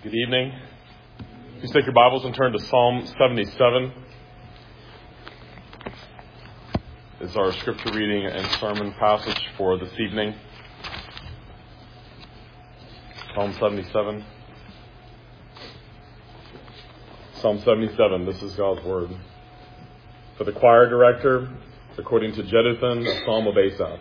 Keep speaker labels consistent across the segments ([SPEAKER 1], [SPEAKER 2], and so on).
[SPEAKER 1] Good evening. Please take your Bibles and turn to Psalm 77. This is our scripture reading and sermon passage for this evening. Psalm 77. Psalm 77, this is God's Word. For the choir director, according to Jeduthun, a psalm of Asaph.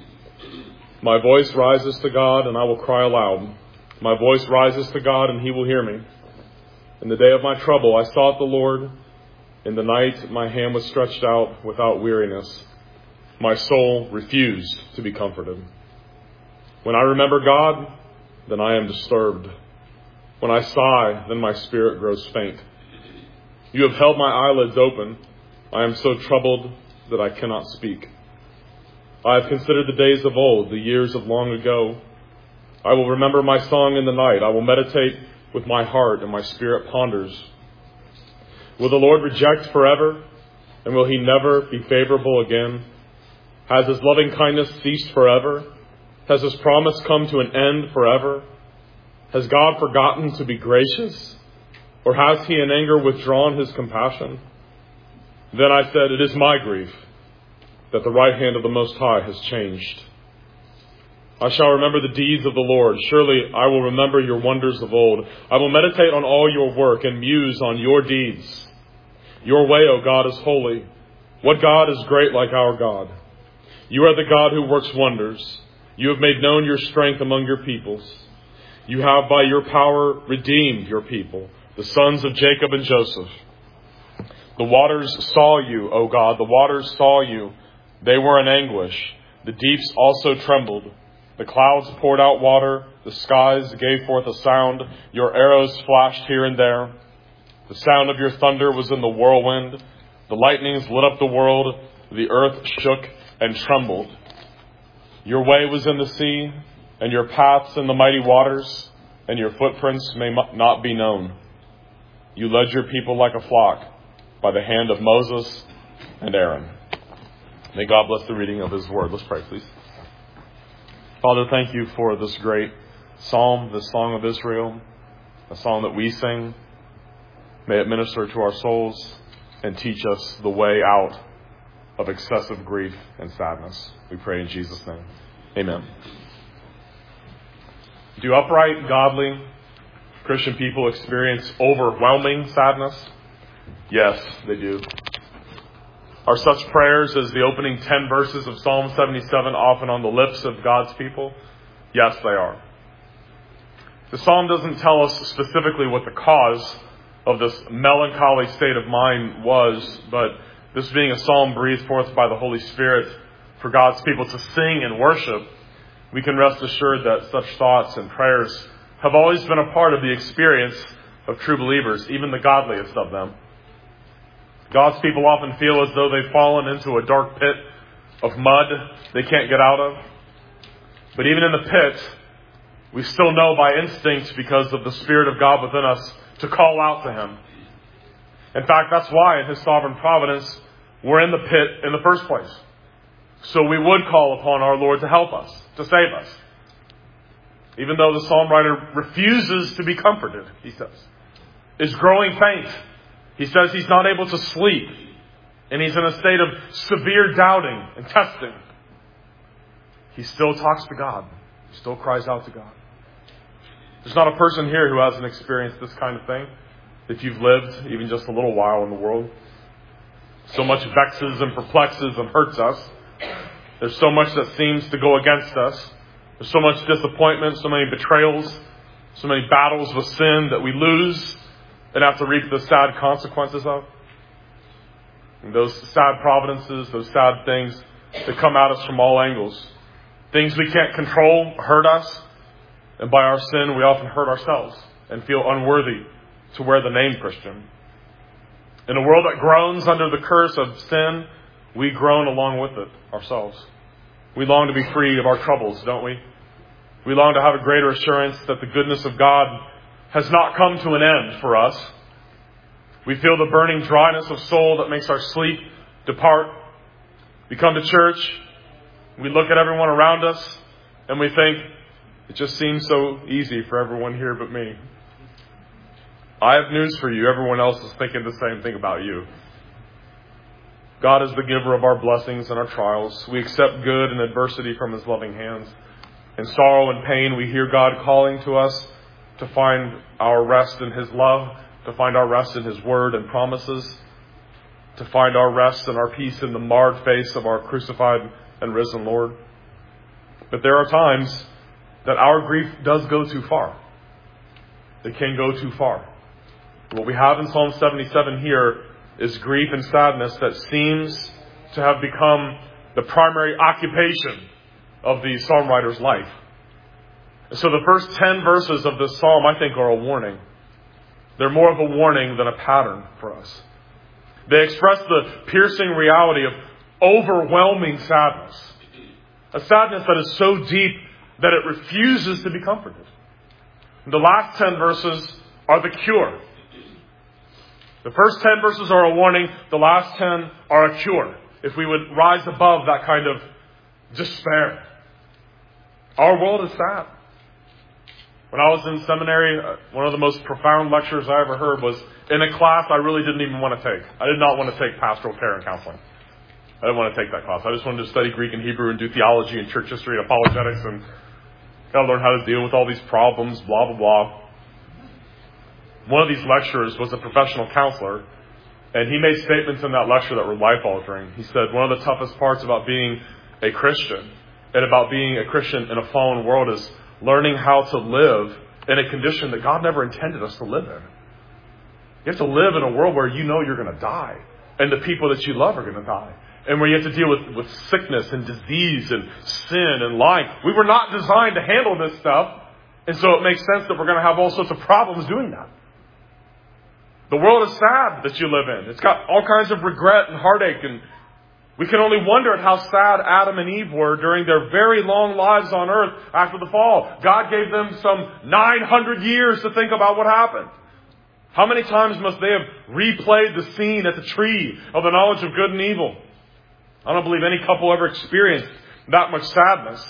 [SPEAKER 1] My voice rises to God, and I will cry aloud. My voice rises to God, and He will hear me. In the day of my trouble, I sought the Lord. In the night, my hand was stretched out without weariness. My soul refused to be comforted. When I remember God, then I am disturbed. When I sigh, then my spirit grows faint. You have held my eyelids open. I am so troubled that I cannot speak. I have considered the days of old, the years of long ago. I will remember my song in the night. I will meditate with my heart, and my spirit ponders. Will the Lord reject forever? And will He never be favorable again? Has His loving kindness ceased forever? Has His promise come to an end forever? Has God forgotten to be gracious? Or has He in anger withdrawn His compassion? Then I said, it is my grief that the right hand of the Most High has changed. I shall remember the deeds of the Lord. Surely I will remember your wonders of old. I will meditate on all your work and muse on your deeds. Your way, O God, is holy. What God is great like our God? You are the God who works wonders. You have made known your strength among your peoples. You have by your power redeemed your people, the sons of Jacob and Joseph. The waters saw you, O God. The waters saw you. They were in anguish. The deeps also trembled. The clouds poured out water. The skies gave forth a sound. Your arrows flashed here and there. The sound of your thunder was in the whirlwind. The lightnings lit up the world. The earth shook and trembled. Your way was in the sea, and your paths in the mighty waters, and your footprints may not be known. You led your people like a flock by the hand of Moses and Aaron. May God bless the reading of His Word. Let's pray, please. Father, thank you for this great psalm, this song of Israel, a song that we sing. May it minister to our souls and teach us the way out of excessive grief and sadness. We pray in Jesus' name. Amen. Do upright, godly Christian people experience overwhelming sadness? Yes, they do. Are such prayers as the opening 10 verses of Psalm 77 often on the lips of God's people? Yes, they are. The psalm doesn't tell us specifically what the cause of this melancholy state of mind was, but this being a psalm breathed forth by the Holy Spirit for God's people to sing and worship, we can rest assured that such thoughts and prayers have always been a part of the experience of true believers, even the godliest of them. God's people often feel as though they've fallen into a dark pit of mud they can't get out of. But even in the pit, we still know by instinct, because of the Spirit of God within us, to call out to Him. In fact, that's why in His sovereign providence, we're in the pit in the first place. So we would call upon our Lord to help us, to save us. Even though the psalm writer refuses to be comforted, he says, is growing faint. He says he's not able to sleep, and he's in a state of severe doubting and testing. He still talks to God. He still cries out to God. There's not a person here who hasn't experienced this kind of thing, if you've lived even just a little while in the world. So much vexes and perplexes and hurts us. There's so much that seems to go against us. There's so much disappointment, so many betrayals, so many battles with sin that we lose and have to reap the sad consequences of. And those sad providences, those sad things that come at us from all angles. Things we can't control hurt us. And by our sin, we often hurt ourselves and feel unworthy to wear the name Christian. In a world that groans under the curse of sin, we groan along with it ourselves. We long to be free of our troubles, don't we? We long to have a greater assurance that the goodness of God has not come to an end for us. We feel the burning dryness of soul that makes our sleep depart. We come to church, we look at everyone around us, and we think, it just seems so easy for everyone here but me. I have news for you. Everyone else is thinking the same thing about you. God is the giver of our blessings and our trials. We accept good and adversity from His loving hands. In sorrow and pain, we hear God calling to us to find our rest in His love, to find our rest in His word and promises, to find our rest and our peace in the marred face of our crucified and risen Lord. But there are times that our grief does go too far. It can go too far. What we have in Psalm 77 here is grief and sadness that seems to have become the primary occupation of the psalm writer's life. So the first 10 verses of this psalm, I think, are a warning. They're more of a warning than a pattern for us. They express the piercing reality of overwhelming sadness. A sadness that is so deep that it refuses to be comforted. The last 10 verses are the cure. The first 10 verses are a warning. The last 10 are a cure. If we would rise above that kind of despair. Our world is sad. When I was in seminary, one of the most profound lectures I ever heard was in a class I really didn't even want to take. I did not want to take pastoral care and counseling. I didn't want to take that class. I just wanted to study Greek and Hebrew and do theology and church history and apologetics and got to learn how to deal with all these problems, blah, blah, blah. One of these lecturers was a professional counselor, and he made statements in that lecture that were life-altering. He said one of the toughest parts about being a Christian and about being a Christian in a fallen world is learning how to live in a condition that God never intended us to live in. You have to live in a world where you know you're going to die, and the people that you love are going to die. And where you have to deal with sickness and disease and sin and lying. We were not designed to handle this stuff. And so it makes sense that we're going to have all sorts of problems doing that. The world is sad that you live in. It's got all kinds of regret and heartache. And we can only wonder at how sad Adam and Eve were during their very long lives on earth after the fall. God gave them some 900 years to think about what happened. How many times must they have replayed the scene at the tree of the knowledge of good and evil? I don't believe any couple ever experienced that much sadness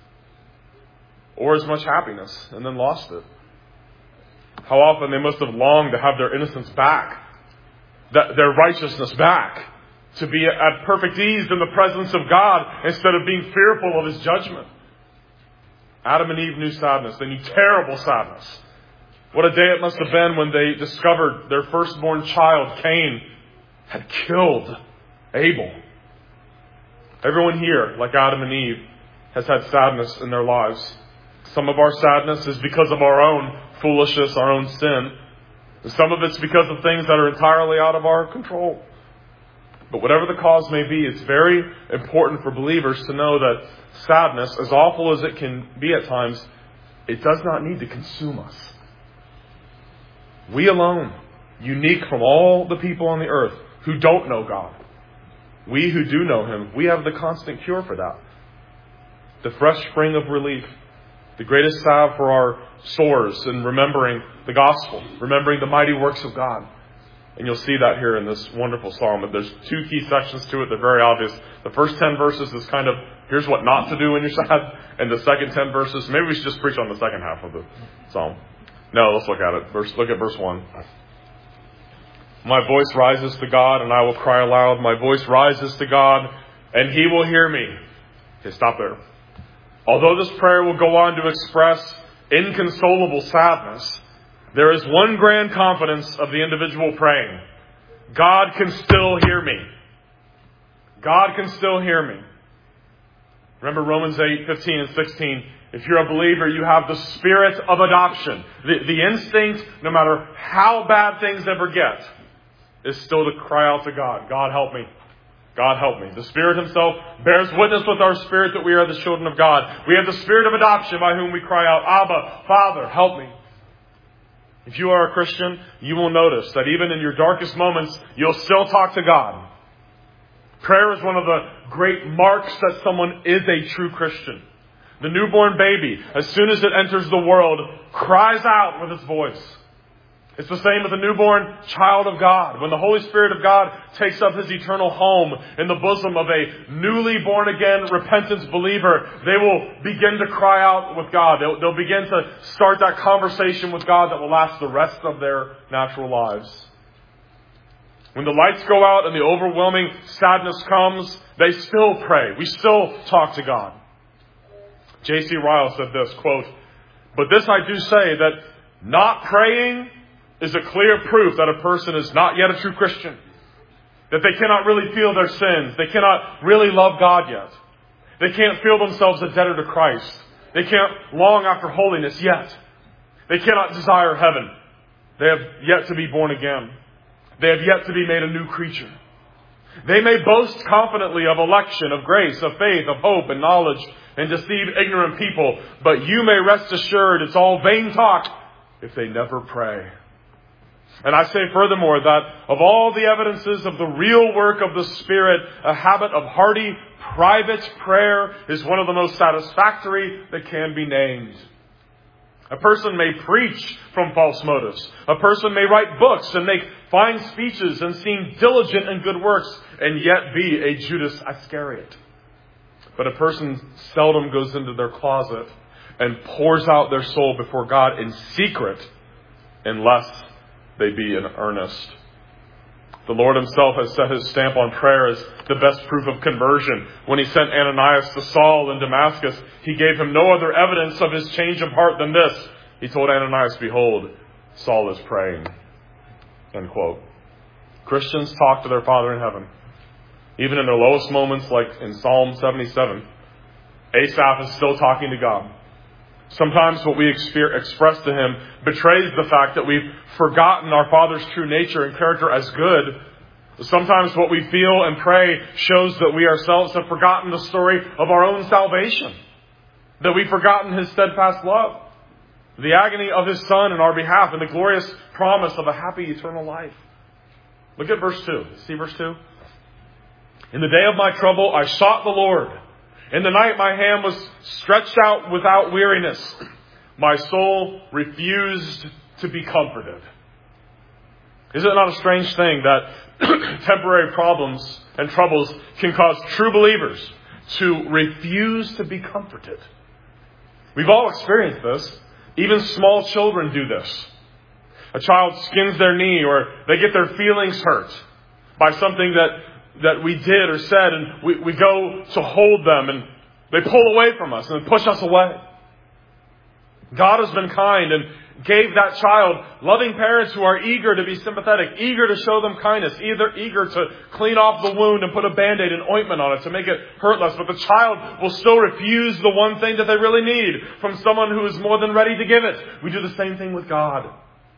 [SPEAKER 1] or as much happiness and then lost it. How often they must have longed to have their innocence back, their righteousness back, to be at perfect ease in the presence of God instead of being fearful of His judgment. Adam and Eve knew sadness. They knew terrible sadness. What a day it must have been when they discovered their firstborn child, Cain, had killed Abel. Everyone here, like Adam and Eve, has had sadness in their lives. Some of our sadness is because of our own foolishness, our own sin. And some of it's because of things that are entirely out of our control. But whatever the cause may be, it's very important for believers to know that sadness, as awful as it can be at times, it does not need to consume us. We alone, unique from all the people on the earth who don't know God, we who do know Him, we have the constant cure for that. The fresh spring of relief. The greatest salve for our sores in remembering the gospel. Remembering the mighty works of God. And you'll see that here in this wonderful psalm. But there's two key sections to it. They're very obvious. The first 10 verses is kind of, here's what not to do when you're sad. And the second 10 verses, maybe we should just preach on the second half of the psalm. No, let's look at it. Look at verse 1. My voice rises to God, and I will cry aloud. My voice rises to God, and He will hear me. Okay, stop there. Although this prayer will go on to express inconsolable sadness, there is one grand confidence of the individual praying. God can still hear me. God can still hear me. Remember Romans 8:15 and 16. If you're a believer, you have the spirit of adoption. The instinct, no matter how bad things ever get, is still to cry out to God. God, help me. God, help me. The Spirit Himself bears witness with our spirit that we are the children of God. We have the spirit of adoption by whom we cry out, Abba, Father, help me. If you are a Christian, you will notice that even in your darkest moments, you'll still talk to God. Prayer is one of the great marks that someone is a true Christian. The newborn baby, as soon as it enters the world, cries out with its voice. It's the same with a newborn child of God. When the Holy Spirit of God takes up His eternal home in the bosom of a newly born again repentant believer, they will begin to cry out with God. They'll begin to start that conversation with God that will last the rest of their natural lives. When the lights go out and the overwhelming sadness comes, they still pray. We still talk to God. J.C. Ryle said this, quote, "But this I do say, that not praying is a clear proof that a person is not yet a true Christian. That they cannot really feel their sins. They cannot really love God yet. They can't feel themselves a debtor to Christ. They can't long after holiness yet. They cannot desire heaven. They have yet to be born again. They have yet to be made a new creature. They may boast confidently of election, of grace, of faith, of hope and knowledge, and deceive ignorant people, but you may rest assured it's all vain talk if they never pray." And I say furthermore that of all the evidences of the real work of the Spirit, a habit of hearty, private prayer is one of the most satisfactory that can be named. A person may preach from false motives. A person may write books and make fine speeches and seem diligent in good works and yet be a Judas Iscariot. But a person seldom goes into their closet and pours out their soul before God in secret unless they be in earnest. The Lord Himself has set His stamp on prayer as the best proof of conversion. When He sent Ananias to Saul in Damascus, He gave him no other evidence of His change of heart than this. He told Ananias, "Behold, Saul is praying." End quote. Christians talk to their Father in heaven. Even in their lowest moments, like in Psalm 77, Asaph is still talking to God. Sometimes what we express to Him betrays the fact that we've forgotten our Father's true nature and character as good. Sometimes what we feel and pray shows that we ourselves have forgotten the story of our own salvation. That we've forgotten His steadfast love. The agony of His Son in our behalf and the glorious promise of a happy eternal life. Look at verse 2. See verse 2? "In the day of my trouble I sought the Lord. In the night my hand was stretched out without weariness. My soul refused to be comforted." Is it not a strange thing that temporary problems and troubles can cause true believers to refuse to be comforted? We've all experienced this. Even small children do this. A child skins their knee or they get their feelings hurt by something that we did or said, and we go to hold them and they pull away from us and push us away. God has been kind and gave that child loving parents who are eager to be sympathetic, eager to show them kindness, eager to clean off the wound and put a Band-Aid and ointment on it to make it hurt less. But the child will still refuse the one thing that they really need from someone who is more than ready to give it. We do the same thing with God.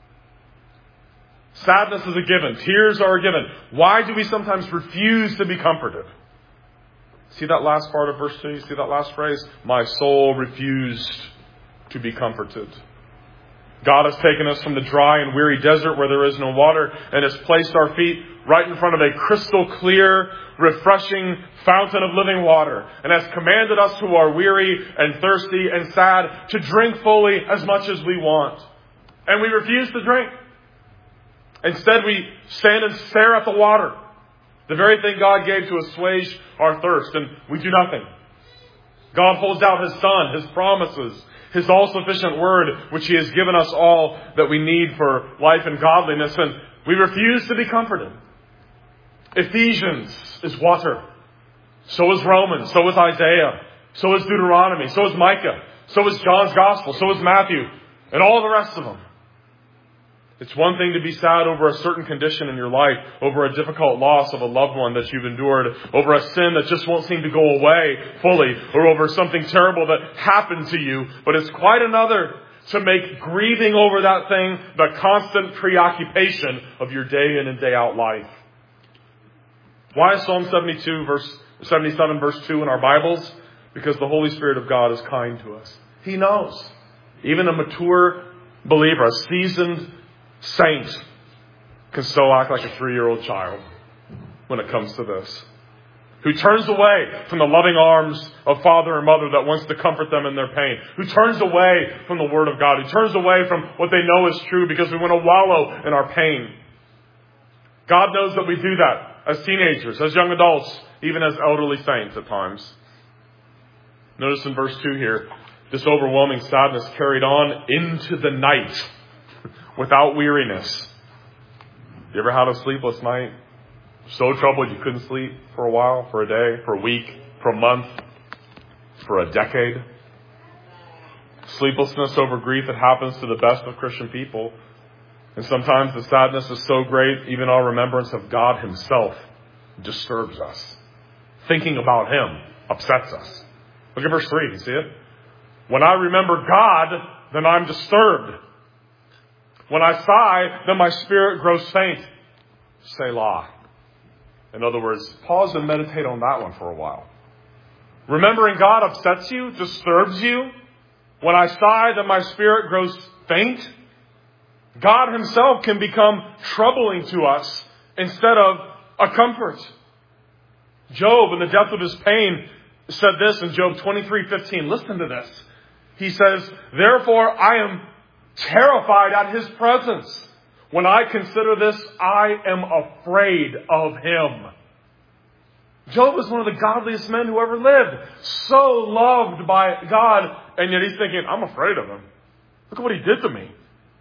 [SPEAKER 1] Sadness is a given. Tears are a given. Why do we sometimes refuse to be comforted? See that last part of verse 2? You see that last phrase? My soul refused to be comforted. God has taken us from the dry and weary desert where there is no water and has placed our feet right in front of a crystal clear, refreshing fountain of living water, and has commanded us who are weary and thirsty and sad to drink fully as much as we want. And we refuse to drink. Instead, we stand and stare at the water, the very thing God gave to assuage our thirst, and we do nothing. God holds out His Son, His promises, His all-sufficient word, which He has given us all that we need for life and godliness, and we refuse to be comforted. Ephesians is water. So is Romans. So is Isaiah. So is Deuteronomy. So is Micah. So is John's Gospel. So is Matthew. And all the rest of them. It's one thing to be sad over a certain condition in your life, over a difficult loss of a loved one that you've endured, over a sin that just won't seem to go away fully, or over something terrible that happened to you. But it's quite another to make grieving over that thing the constant preoccupation of your day in and day out life. Why is Psalm 77 verse 2 in our Bibles? Because the Holy Spirit of God is kind to us. He knows. Even a mature believer, a seasoned saint, can still act like a 3-year-old child when it comes to this. who turns away from the loving arms of father and mother that wants to comfort them in their pain, who turns away from the Word of God, who turns away from what they know is true because we want to wallow in our pain. God knows that we do that as teenagers, as young adults, even as elderly saints at times. Notice in verse 2 here, this overwhelming sadness carried on into the night without weariness. You ever had a sleepless night? So troubled you couldn't sleep for a while, for a day, for a week, for a month, for a decade? Sleeplessness over grief, it happens to the best of Christian people. And sometimes the sadness is so great, even our remembrance of God Himself disturbs us. Thinking about Him upsets us. Look at verse 3, you see it? When I remember God, then I'm disturbed. When I sigh, then my spirit grows faint. Selah. In other words, pause and meditate on that one for a while. Remembering God upsets you, disturbs you. When I sigh, then my spirit grows faint. God Himself can become troubling to us instead of a comfort. Job, in the depth of his pain, said this in Job 23:15. Listen to this. He says, therefore I am terrified at His presence. When I consider this, I am afraid of Him. Job was one of the godliest men who ever lived. So loved by God. And yet he's thinking, I'm afraid of Him. Look at what He did to me.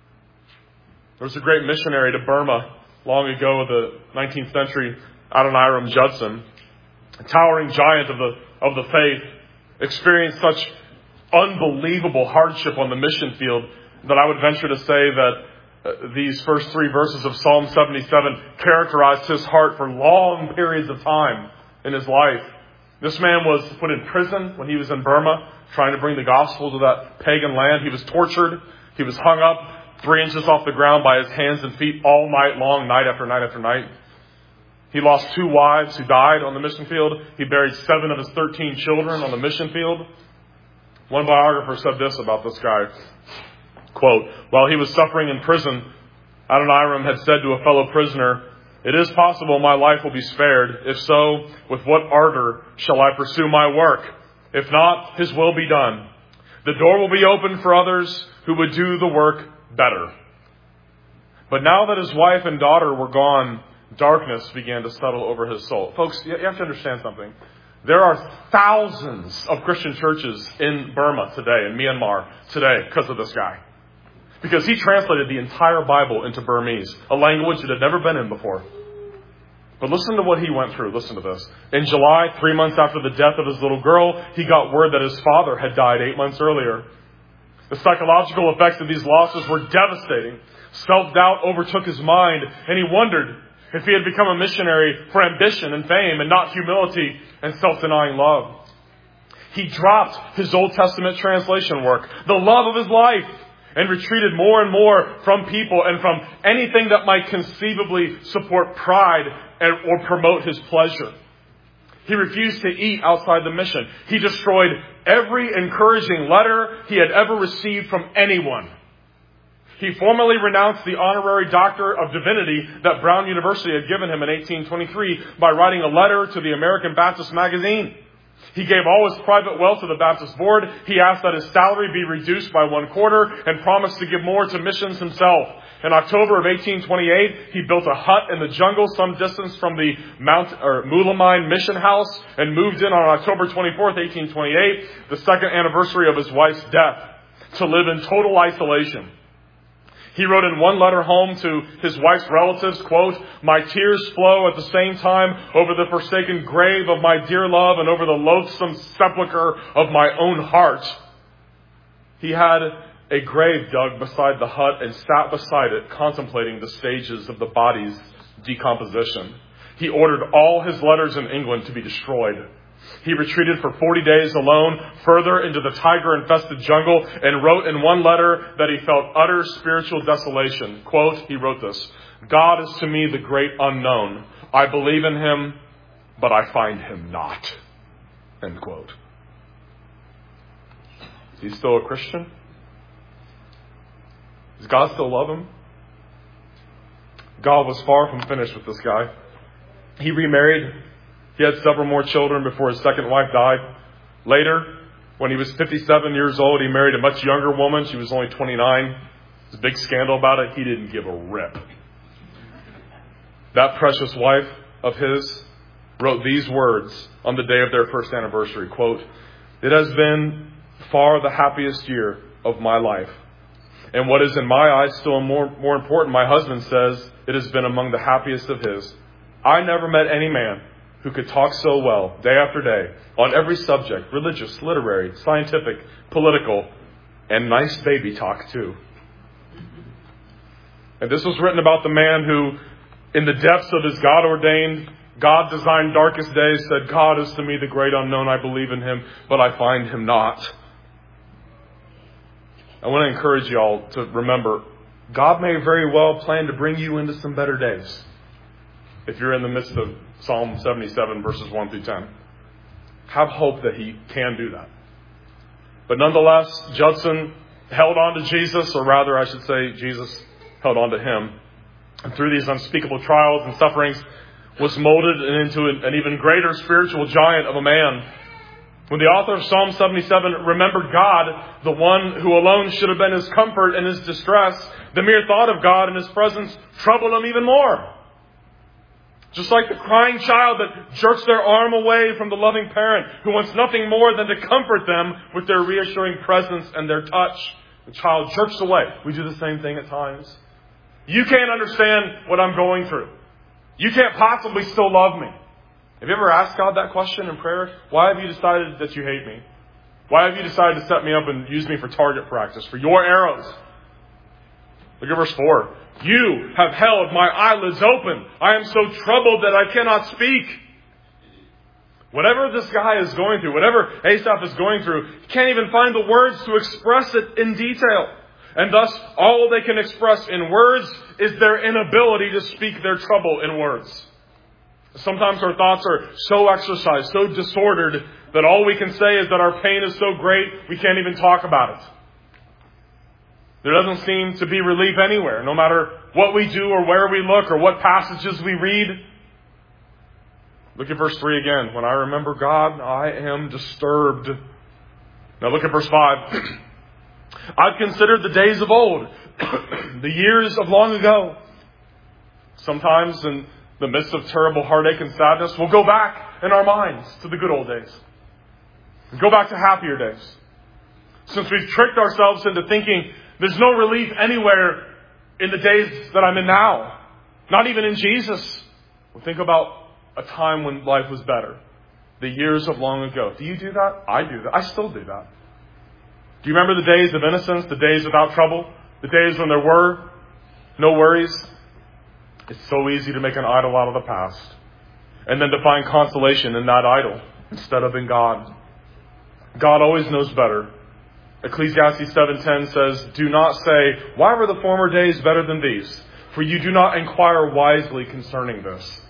[SPEAKER 1] There was a great missionary to Burma long ago, the 19th century, Adoniram Judson, a towering giant of the faith, experienced such unbelievable hardship on the mission field that I would venture to say that these first 3 verses of Psalm 77 characterized his heart for long periods of time in his life. This man was put in prison when he was in Burma, trying to bring the gospel to that pagan land. He was tortured. He was hung up 3 inches off the ground by his hands and feet all night long, night after night after night. He lost 2 wives who died on the mission field. He buried 7 of his 13 children on the mission field. One biographer said this about this guy. Quote, while he was suffering in prison, Adoniram had said to a fellow prisoner, it is possible my life will be spared. If so, with what ardor shall I pursue my work? If not, His will be done. The door will be opened for others who would do the work better. But now that his wife and daughter were gone, darkness began to settle over his soul. Folks, you have to understand something. There are thousands of Christian churches in Burma today, in Myanmar today, because of this guy. Because he translated the entire Bible into Burmese, a language that had never been in before. But listen to what he went through. Listen to this. In July, 3 months after the death of his little girl, he got word that his father had died 8 months earlier. The psychological effects of these losses were devastating. Self-doubt overtook his mind, and he wondered if he had become a missionary for ambition and fame and not humility and self-denying love. He dropped his Old Testament translation work, the love of his life, and retreated more and more from people and from anything that might conceivably support pride or promote his pleasure. He refused to eat outside the mission. He destroyed every encouraging letter he had ever received from anyone. He formally renounced the honorary Doctor of Divinity that Brown University had given him in 1823 by writing a letter to the American Baptist Magazine. He gave all his private wealth to the Baptist Board. He asked that his salary be reduced by 1/4 and promised to give more to missions himself. In October of 1828, he built a hut in the jungle some distance from the Mulamine Mission House and moved in on October 24th, 1828, the second anniversary of his wife's death, to live in total isolation. He wrote in one letter home to his wife's relatives, quote, my tears flow at the same time over the forsaken grave of my dear love and over the loathsome sepulchre of my own heart. He had a grave dug beside the hut and sat beside it contemplating the stages of the body's decomposition. He ordered all his letters in England to be destroyed. He retreated for 40 days alone further into the tiger-infested jungle and wrote in one letter that he felt utter spiritual desolation. Quote, he wrote this, God is to me the great unknown. I believe in Him, but I find Him not. End quote. Is he still a Christian? Does God still love him? God was far from finished with this guy. He remarried. He had several more children before his second wife died. Later, when he was 57 years old, he married a much younger woman. She was only 29. There's a big scandal about it. He didn't give a rip. That precious wife of his wrote these words on the day of their first anniversary, quote, "It has been far the happiest year of my life. And what is in my eyes still more important, my husband says it has been among the happiest of his. I never met any man who could talk so well day after day on every subject, religious, literary, scientific, political, and nice baby talk too." And this was written about the man who, in the depths of his God-ordained, God-designed darkest days, said, "God is to me the great unknown. I believe in him, but I find him not." I want to encourage you all to remember, God may very well plan to bring you into some better days. If you're in the midst of Psalm 77, verses 1 through 10. Have hope that he can do that. But nonetheless, Judson held on to Jesus, or rather I should say Jesus held on to him. And through these unspeakable trials and sufferings was molded into an even greater spiritual giant of a man. When the author of Psalm 77 remembered God, the one who alone should have been his comfort in his distress, the mere thought of God and his presence troubled him even more. Just like the crying child that jerks their arm away from the loving parent who wants nothing more than to comfort them with their reassuring presence and their touch. The child jerks away. We do the same thing at times. You can't understand what I'm going through. You can't possibly still love me. Have you ever asked God that question in prayer? Why have you decided that you hate me? Why have you decided to set me up and use me for target practice, for your arrows? Look at verse 4. You have held my eyelids open. I am so troubled that I cannot speak. Whatever this guy is going through, whatever Asaph is going through, he can't even find the words to express it in detail. And thus, all they can express in words is their inability to speak their trouble in words. Sometimes our thoughts are so exercised, so disordered, that all we can say is that our pain is so great, we can't even talk about it. There doesn't seem to be relief anywhere, no matter what we do or where we look or what passages we read. Look at verse 3 again. When I remember God, I am disturbed. Now look at verse 5. I've considered the days of old, the years of long ago. Sometimes in the midst of terrible heartache and sadness, we'll go back in our minds to the good old days. Go back to happier days. Since we've tricked ourselves into thinking there's no relief anywhere in the days that I'm in now. Not even in Jesus. We'll think about a time when life was better. The years of long ago. Do you do that? I do that. I still do that. Do you remember the days of innocence? The days without trouble? The days when there were no worries? It's so easy to make an idol out of the past. And then to find consolation in that idol instead of in God. God always knows better. Ecclesiastes 7:10 says, "Do not say, why were the former days better than these? For you do not inquire wisely concerning this."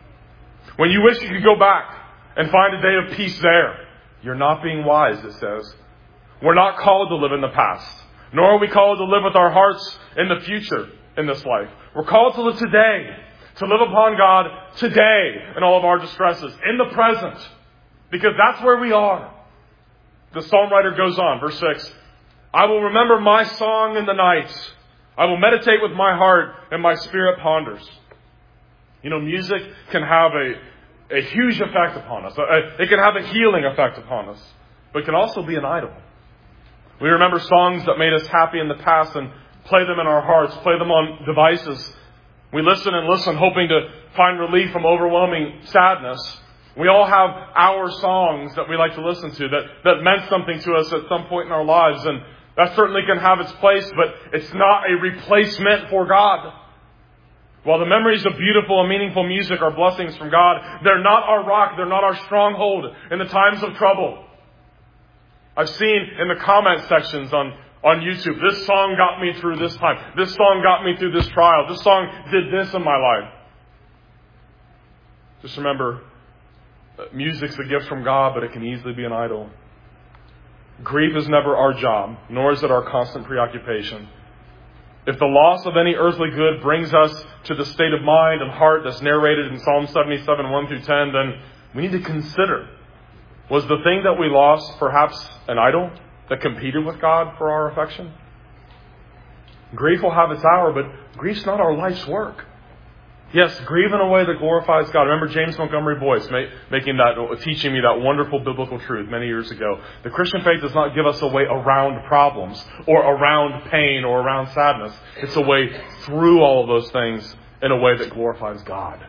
[SPEAKER 1] When you wish you could go back and find a day of peace there, you're not being wise, it says. We're not called to live in the past, nor are we called to live with our hearts in the future in this life. We're called to live today, to live upon God today in all of our distresses, in the present, because that's where we are. The psalm writer goes on, verse 6, I will remember my song in the night. I will meditate with my heart, and my spirit ponders. You know, music can have a huge effect upon us. It can have a healing effect upon us, but it can also be an idol. We remember songs that made us happy in the past and play them in our hearts, play them on devices. We listen and listen, hoping to find relief from overwhelming sadness. We all have our songs that we like to listen to that meant something to us at some point in our lives. And that certainly can have its place, but it's not a replacement for God. While the memories of beautiful and meaningful music are blessings from God, they're not our rock, they're not our stronghold in the times of trouble. I've seen in the comment sections on YouTube, this song got me through this time. This song got me through this trial. This song did this in my life. Just remember, music's a gift from God, but it can easily be an idol. Grief is never our job, nor is it our constant preoccupation. If the loss of any earthly good brings us to the state of mind and heart that's narrated in Psalm 77, 1 through 10, then We need to consider, was the thing that we lost perhaps an idol that competed with God for our affection? Grief will have its hour, but grief's not our life's work. Yes, grieve in a way that glorifies God. I remember James Montgomery Boyce teaching me that wonderful biblical truth many years ago. The Christian faith does not give us a way around problems or around pain or around sadness. It's a way through all of those things in a way that glorifies God.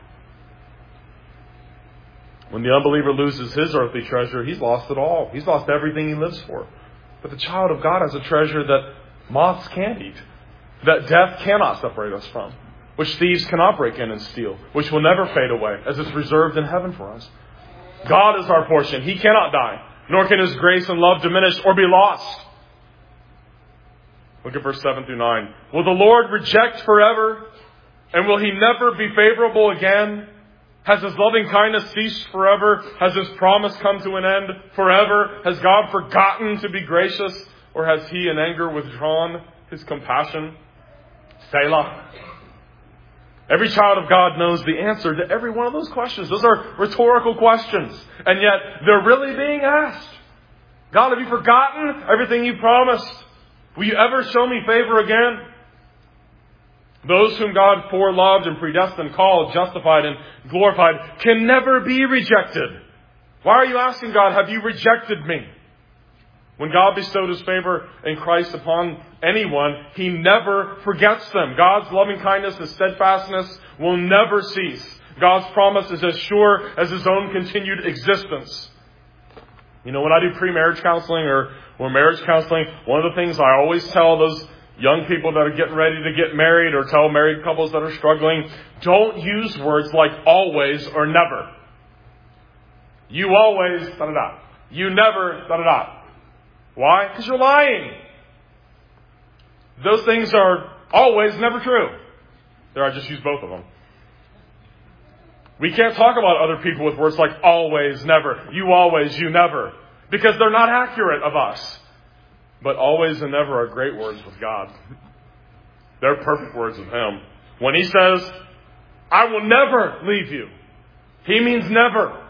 [SPEAKER 1] When the unbeliever loses his earthly treasure, he's lost it all. He's lost everything he lives for. But the child of God has a treasure that moths can't eat, that death cannot separate us from, which thieves cannot break in and steal, which will never fade away, as it's reserved in heaven for us. God is our portion. He cannot die, nor can His grace and love diminish or be lost. Look at verse 7 through 9. Will the Lord reject forever? And will He never be favorable again? Has His loving kindness ceased forever? Has His promise come to an end forever? Has God forgotten to be gracious? Or has He in anger withdrawn His compassion? Selah. Every child of God knows the answer to every one of those questions. Those are rhetorical questions. And yet they're really being asked. God, have you forgotten everything you promised? Will you ever show me favor again? Those whom God foreloved and predestined, called, justified, and glorified can never be rejected. Why are you asking God, have you rejected me? When God bestowed His favor in Christ upon anyone, He never forgets them. God's loving kindness and steadfastness will never cease. God's promise is as sure as His own continued existence. You know, when I do pre-marriage counseling or marriage counseling, one of the things I always tell those young people that are getting ready to get married or tell married couples that are struggling, don't use words like always or never. You always, da-da-da. You never, da-da-da. Why? Because you're lying. Those things are always never true. There, I just used both of them. We can't talk about other people with words like always, never, you always, you never, because they're not accurate of us. But always and never are great words with God. They're perfect words of Him. When He says, I will never leave you, He means never.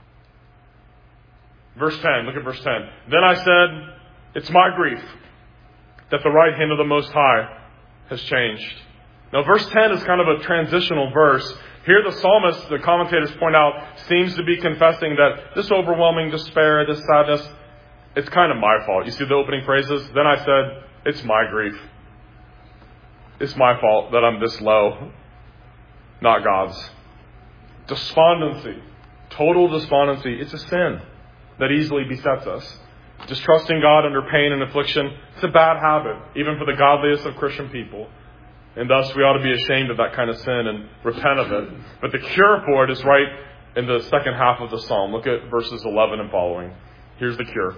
[SPEAKER 1] Verse 10, look at verse 10. Then I said, it's my grief that the right hand of the Most High has changed. Now verse 10 is kind of a transitional verse. Here the psalmist, the commentators point out, seems to be confessing that this overwhelming despair, this sadness, it's kind of my fault. You see the opening phrases? Then I said, it's my grief. It's my fault that I'm this low, not God's. Despondency, total despondency, it's a sin that easily besets us. Just trusting God under pain and affliction, it's a bad habit, even for the godliest of Christian people. And thus we ought to be ashamed of that kind of sin and repent of it. But the cure for it is right in the second half of the psalm. Look at verses 11 and following. Here's the cure.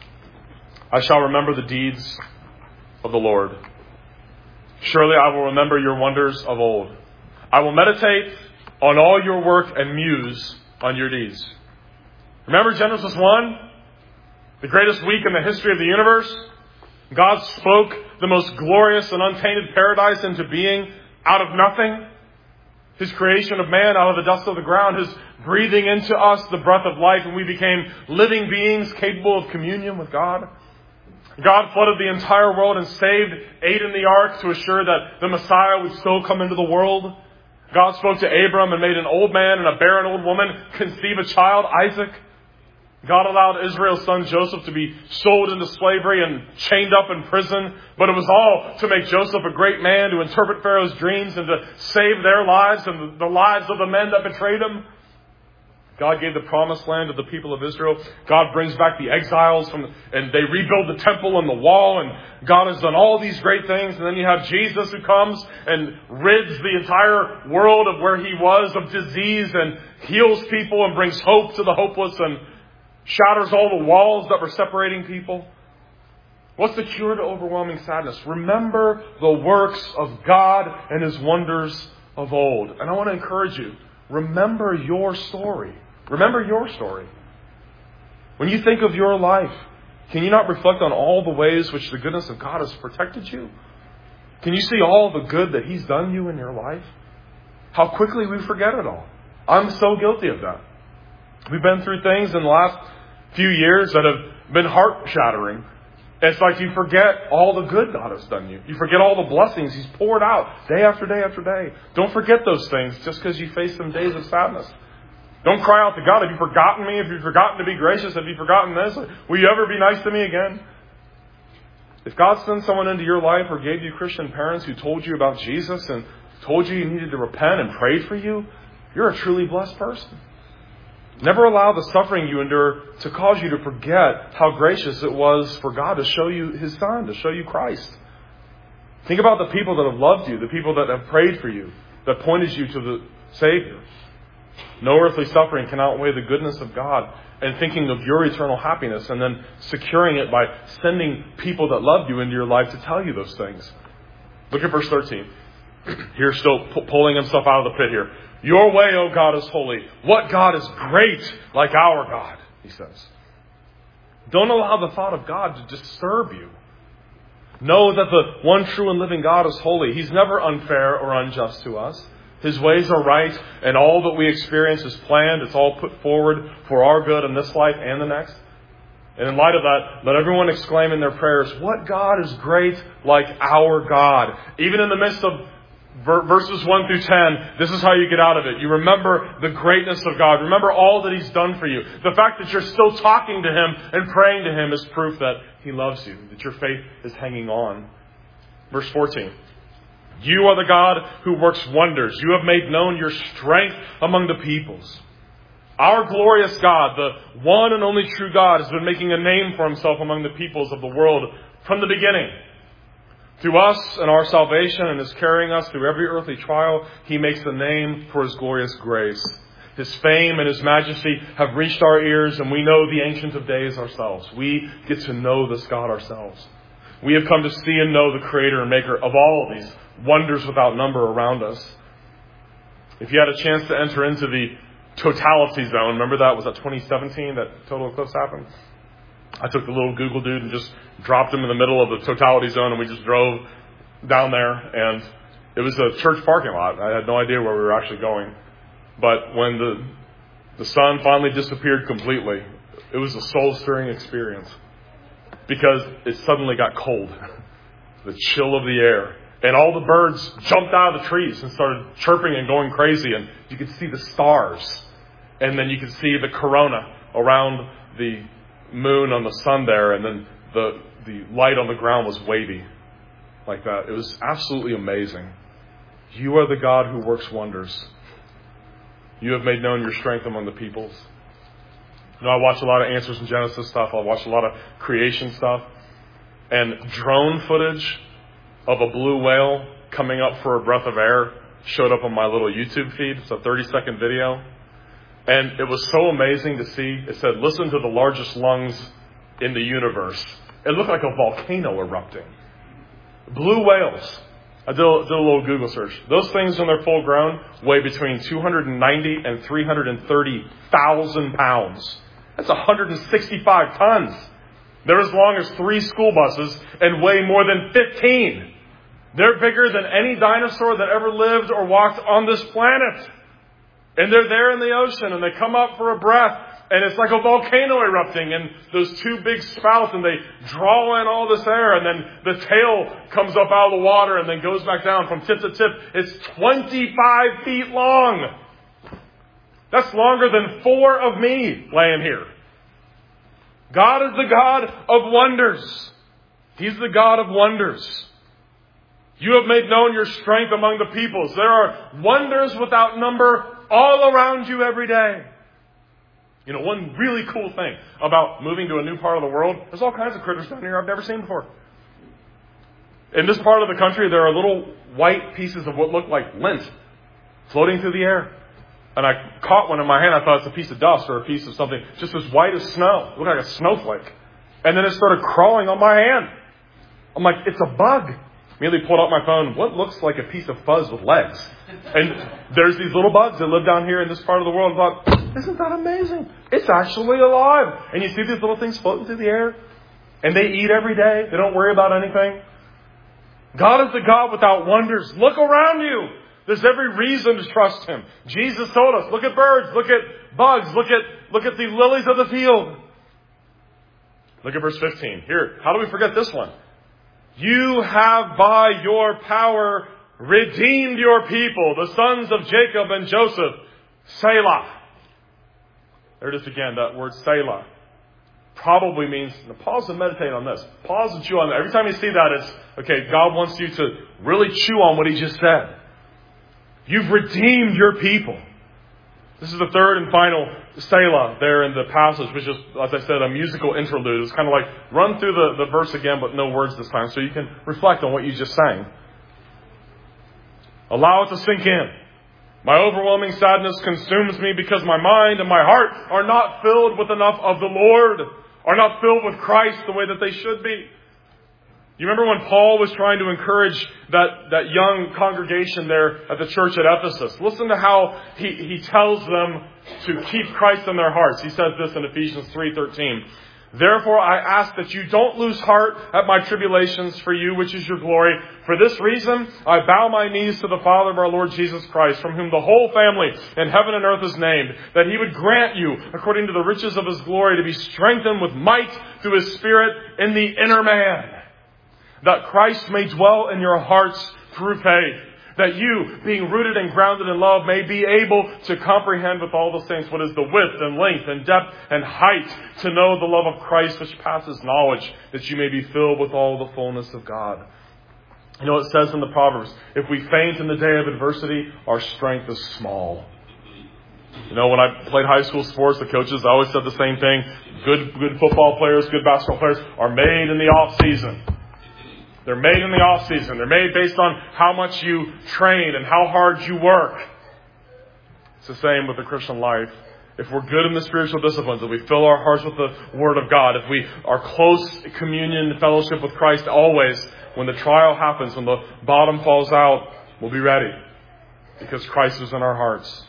[SPEAKER 1] I shall remember the deeds of the Lord. Surely I will remember your wonders of old. I will meditate on all your work and muse on your deeds. Remember Genesis 1? The greatest week in the history of the universe? God spoke the most glorious and untainted paradise into being out of nothing. His creation of man out of the dust of the ground, His breathing into us the breath of life, and we became living beings capable of communion with God. God flooded the entire world and saved 8 in the ark to assure that the Messiah would still come into the world. God spoke to Abram and made an old man and a barren old woman conceive a child, Isaac. God allowed Israel's son Joseph to be sold into slavery and chained up in prison. But it was all to make Joseph a great man, to interpret Pharaoh's dreams and to save their lives and the lives of the men that betrayed him. God gave the promised land to the people of Israel. God brings back the exiles and they rebuild the temple and the wall. And God has done all these great things. And then you have Jesus who comes and rids the entire world of where He was of disease and heals people and brings hope to the hopeless and shatters all the walls that were separating people. What's the cure to overwhelming sadness? Remember the works of God and His wonders of old. And I want to encourage you, remember your story. Remember your story. When you think of your life, can you not reflect on all the ways which the goodness of God has protected you? Can you see all the good that He's done you in your life? How quickly we forget it all. I'm so guilty of that. We've been through things in the last few years that have been heart-shattering. It's like you forget all the good God has done you. You forget all the blessings He's poured out day after day after day. Don't forget those things just because you face some days of sadness. Don't cry out to God, have you forgotten me? Have you forgotten to be gracious? Have you forgotten this? Will you ever be nice to me again? If God sent someone into your life or gave you Christian parents who told you about Jesus and told you you needed to repent and prayed for you, you're a truly blessed person. Never allow the suffering you endure to cause you to forget how gracious it was for God to show you His Son, to show you Christ. Think about the people that have loved you, the people that have prayed for you, that pointed you to the Savior. No earthly suffering can outweigh the goodness of God and thinking of your eternal happiness and then securing it by sending people that loved you into your life to tell you those things. Look at verse 13. Here's still pulling himself out of the pit here. Your way, O God, is holy. What God is great like our God, he says. Don't allow the thought of God to disturb you. Know that the one true and living God is holy. He's never unfair or unjust to us. His ways are right, and all that we experience is planned. It's all put forward for our good in this life and the next. And in light of that, let everyone exclaim in their prayers, what God is great like our God? Even in the midst of verses 1 through 10, this is how you get out of it. You remember the greatness of God. Remember all that He's done for you. The fact that you're still talking to Him and praying to Him is proof that He loves you, that your faith is hanging on. Verse 14. You are the God who works wonders. You have made known your strength among the peoples. Our glorious God, the one and only true God, has been making a name for Himself among the peoples of the world from the beginning. Through us and our salvation, and is carrying us through every earthly trial, He makes a name for His glorious grace. His fame and His majesty have reached our ears, and we know the Ancient of Days ourselves. We get to know this God ourselves. We have come to see and know the Creator and Maker of all of these wonders without number around us. If you had a chance to enter into the totality zone, remember that? Was that 2017 that total eclipse happened? I took the little Google dude and just dropped him in the middle of the totality zone, and we just drove down there, and it was a church parking lot. I had no idea where we were actually going. But when the sun finally disappeared completely, it was a soul-stirring experience because it suddenly got cold. The chill of the air. And all the birds jumped out of the trees and started chirping and going crazy, and you could see the stars. And then you could see the corona around the moon on the sun there, and then the light on the ground was wavy like that. It was absolutely amazing. You are the God who works wonders. You have made known your strength among the peoples. You know, I watch a lot of Answers in Genesis stuff. I watch a lot of creation stuff. And drone footage of a blue whale coming up for a breath of air showed up on my little YouTube feed. It's a 30-second video. And it was so amazing to see. It said, listen to the largest lungs in the universe. It looked like a volcano erupting. Blue whales. I did a little Google search. Those things when they're full grown weigh between 290 and 330,000 pounds. That's 165 tons. They're as long as 3 school buses and weigh more than 15. They're bigger than any dinosaur that ever lived or walked on this planet. And they're there in the ocean, and they come up for a breath, and it's like a volcano erupting, and those 2 big spouts, and they draw in all this air, and then the tail comes up out of the water and then goes back down from tip to tip. It's 25 feet long. That's longer than 4 of me laying here. God is the God of wonders. He's the God of wonders. You have made known your strength among the peoples. There are wonders without number all around you every day. You know, one really cool thing about moving to a new part of the world, there's all kinds of critters down here I've never seen before. In this part of the country, there are little white pieces of what look like lint floating through the air. And I caught one in my hand. I thought it's a piece of dust or a piece of something just as white as snow. It looked like a snowflake. And then it started crawling on my hand. I'm like, it's a bug. Immediately pulled out my phone. What looks like a piece of fuzz with legs? And there's these little bugs that live down here in this part of the world. I thought, isn't that amazing? It's actually alive. And you see these little things floating through the air. And they eat every day. They don't worry about anything. God is the God without wonders. Look around you. There's every reason to trust Him. Jesus told us, look at birds, look at bugs, look at the lilies of the field. Look at verse 15. Here, how do we forget this one? You have by your power redeemed your people, the sons of Jacob and Joseph. Selah. There it is again, that word Selah. Probably means, now pause and meditate on this. Pause and chew on that. Every time you see that, it's, okay, God wants you to really chew on what He just said. You've redeemed your people. This is the third and final Selah there in the passage, which is, as I said, a musical interlude. It's kind of like run through the verse again, but no words this time, so you can reflect on what you just sang. Allow it to sink in. My overwhelming sadness consumes me because my mind and my heart are not filled with enough of the Lord, are not filled with Christ the way that they should be. You remember when Paul was trying to encourage that young congregation there at the church at Ephesus? Listen to how he tells them to keep Christ in their hearts. He says this in Ephesians 3:13. Therefore I ask that you don't lose heart at my tribulations for you, which is your glory. For this reason, I bow my knees to the Father of our Lord Jesus Christ, from whom the whole family in heaven and earth is named, that He would grant you, according to the riches of His glory, to be strengthened with might through His Spirit in the inner man, that Christ may dwell in your hearts through faith, that you, being rooted and grounded in love, may be able to comprehend with all the saints what is the width and length and depth and height, to know the love of Christ which passes knowledge, that you may be filled with all the fullness of God. You know, it says in the Proverbs, if we faint in the day of adversity, our strength is small. You know, when I played high school sports, the coaches always said the same thing. Good football players, good basketball players are made in the off season. They're made in the off season. They're made based on how much you train and how hard you work. It's the same with the Christian life. If we're good in the spiritual disciplines, if we fill our hearts with the Word of God, if we are close communion and fellowship with Christ always, when the trial happens, when the bottom falls out, we'll be ready. Because Christ is in our hearts.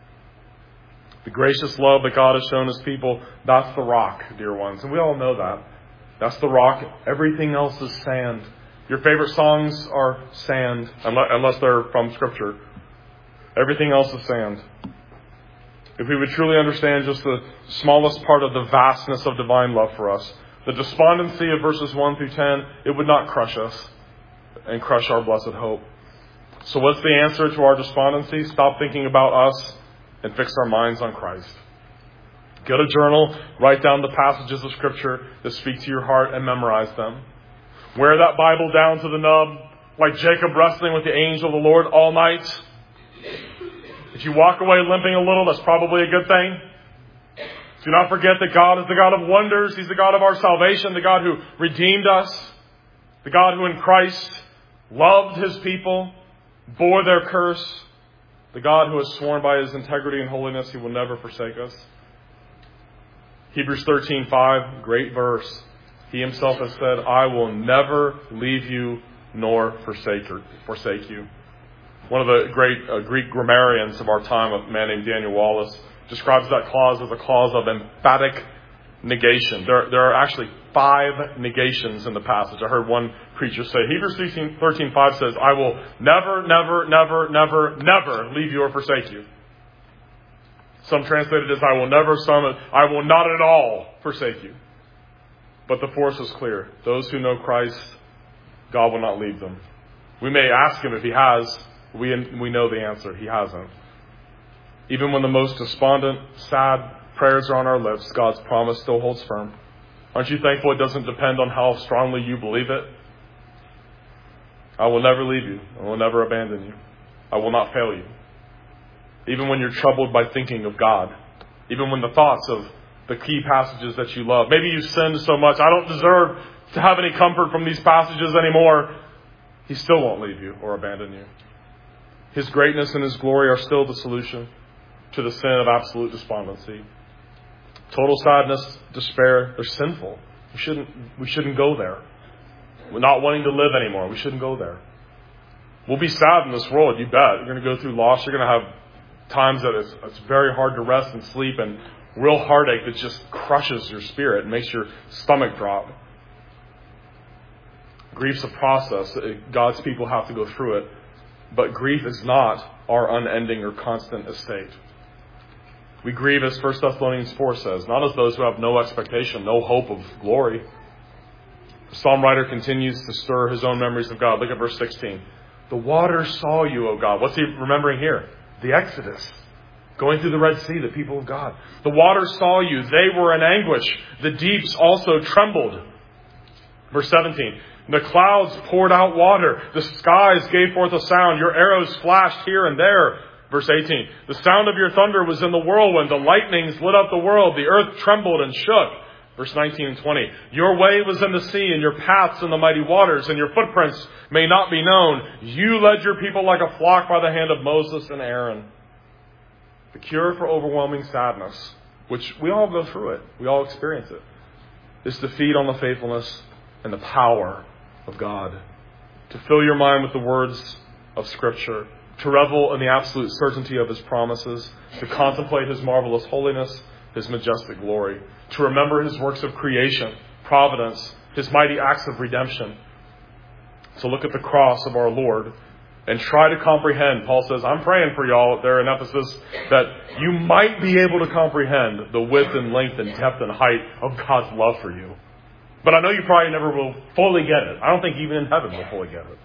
[SPEAKER 1] The gracious love that God has shown His people, that's the rock, dear ones. And we all know that. That's the rock. Everything else is sand. Your favorite songs are sand, unless they're from Scripture. Everything else is sand. If we would truly understand just the smallest part of the vastness of divine love for us, the despondency of verses 1 through 10, it would not crush us and crush our blessed hope. So what's the answer to our despondency? Stop thinking about us and fix our minds on Christ. Get a journal, write down the passages of Scripture that speak to your heart and memorize them. Wear that Bible down to the nub, like Jacob wrestling with the angel of the Lord all night. If you walk away limping a little, that's probably a good thing. Do not forget that God is the God of wonders. He's the God of our salvation, the God who redeemed us, the God who in Christ loved His people, bore their curse, the God who has sworn by His integrity and holiness He will never forsake us. Hebrews 13:5, great verse. He Himself has said, I will never leave you nor forsake you. One of the great Greek grammarians of our time, a man named Daniel Wallace, describes that clause as a clause of emphatic negation. There are actually 5 negations in the passage. I heard one preacher say, Hebrews 13:5 says, I will never, never, never, never, never leave you or forsake you. Some translated as I will never, some I will not at all forsake you. But the force is clear. Those who know Christ, God will not leave them. We may ask Him if He has. We know the answer. He hasn't. Even when the most despondent, sad prayers are on our lips, God's promise still holds firm. Aren't you thankful it doesn't depend on how strongly you believe it? I will never leave you. I will never abandon you. I will not fail you. Even when you're troubled by thinking of God. Even when the thoughts of the key passages that you love. Maybe you've sinned so much, I don't deserve to have any comfort from these passages anymore. He still won't leave you or abandon you. His greatness and His glory are still the solution to the sin of absolute despondency. Total sadness, despair, they're sinful. We shouldn't go there. We're not wanting to live anymore. We shouldn't go there. We'll be sad in this world, you bet. You're going to go through loss. You're going to have times that it's very hard to rest and sleep, and real heartache that just crushes your spirit and makes your stomach drop. Grief's a process. God's people have to go through it. But grief is not our unending or constant estate. We grieve, as 1 Thessalonians 4 says, not as those who have no expectation, no hope of glory. The psalm writer continues to stir his own memories of God. Look at verse 16. The waters saw you, O God. What's he remembering here? The Exodus. Going through the Red Sea, the people of God. The waters saw you. They were in anguish. The deeps also trembled. Verse 17. The clouds poured out water. The skies gave forth a sound. Your arrows flashed here and there. Verse 18. The sound of your thunder was in the whirlwind. The lightnings lit up the world. The earth trembled and shook. Verse 19 and 20. Your way was in the sea, and your paths in the mighty waters, and your footprints may not be known. You led your people like a flock by the hand of Moses and Aaron. The cure for overwhelming sadness, which we all go through it, we all experience it, is to feed on the faithfulness and the power of God. To fill your mind with the words of Scripture. To revel in the absolute certainty of His promises. To contemplate His marvelous holiness, His majestic glory. To remember His works of creation, providence, His mighty acts of redemption. To look at the cross of our Lord and try to comprehend. Paul says, I'm praying for y'all there in Ephesus that you might be able to comprehend the width and length and depth and height of God's love for you. But I know you probably never will fully get it. I don't think even in heaven we'll fully get it.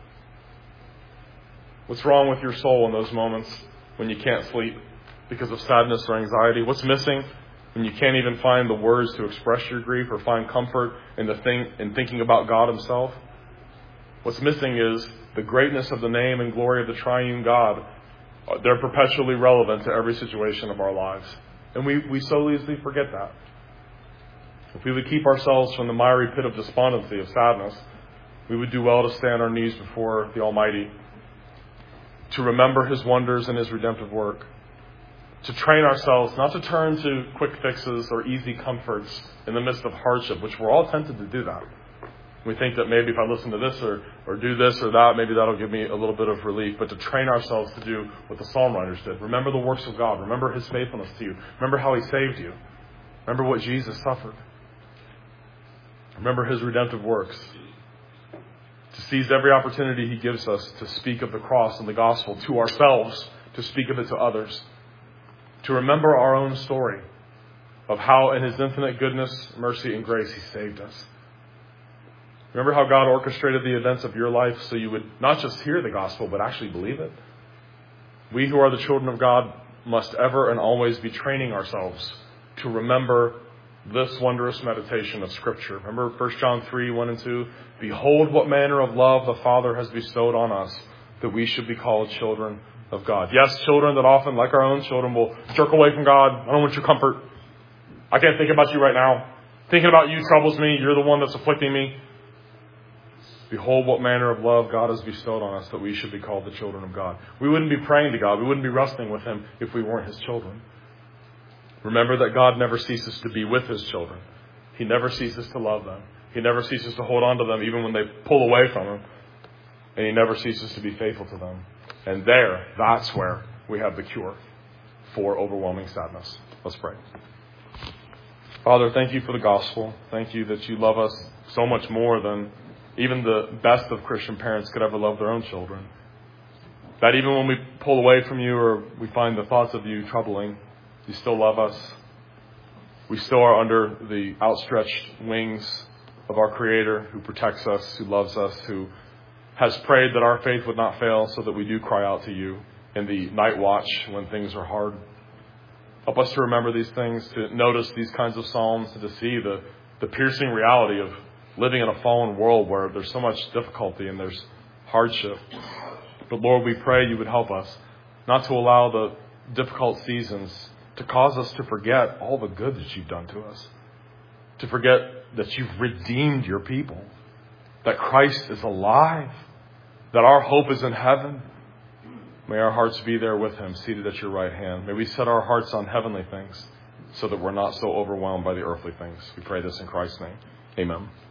[SPEAKER 1] What's wrong with your soul in those moments when you can't sleep because of sadness or anxiety? What's missing when you can't even find the words to express your grief or find comfort in thinking about God Himself? What's missing is the greatness of the name and glory of the triune God. They're perpetually relevant to every situation of our lives. And we so easily forget that. If we would keep ourselves from the miry pit of despondency, of sadness, we would do well to stay on our knees before the Almighty, to remember His wonders and His redemptive work, to train ourselves not to turn to quick fixes or easy comforts in the midst of hardship, which we're all tempted to do that. We think that maybe if I listen to this or do this or that, maybe that'll give me a little bit of relief. But to train ourselves to do what the psalm writers did. Remember the works of God. Remember His faithfulness to you. Remember how He saved you. Remember what Jesus suffered. Remember His redemptive works. To seize every opportunity He gives us to speak of the cross and the gospel to ourselves, to speak of it to others. To remember our own story of how in His infinite goodness, mercy, and grace He saved us. Remember how God orchestrated the events of your life so you would not just hear the gospel, but actually believe it? We who are the children of God must ever and always be training ourselves to remember this wondrous meditation of Scripture. Remember 1 John 3, 1 and 2? Behold what manner of love the Father has bestowed on us, that we should be called children of God. Yes, children that often, like our own children, will jerk away from God. I don't want your comfort. I can't think about you right now. Thinking about you troubles me. You're the one that's afflicting me. Behold what manner of love God has bestowed on us, that we should be called the children of God. We wouldn't be praying to God. We wouldn't be wrestling with Him if we weren't His children. Remember that God never ceases to be with His children. He never ceases to love them. He never ceases to hold on to them even when they pull away from Him. And He never ceases to be faithful to them. And that's where we have the cure for overwhelming sadness. Let's pray. Father, thank You for the gospel. Thank You that You love us so much more than even the best of Christian parents could ever love their own children. That even when we pull away from You or we find the thoughts of You troubling, You still love us. We still are under the outstretched wings of our Creator who protects us, who loves us, who has prayed that our faith would not fail so that we do cry out to You in the night watch when things are hard. Help us to remember these things, to notice these kinds of psalms, and to see the piercing reality of living in a fallen world where there's so much difficulty and there's hardship. But Lord, we pray You would help us not to allow the difficult seasons to cause us to forget all the good that You've done to us. To forget that You've redeemed Your people. That Christ is alive. That our hope is in heaven. May our hearts be there with Him, seated at Your right hand. May we set our hearts on heavenly things so that we're not so overwhelmed by the earthly things. We pray this in Christ's name. Amen.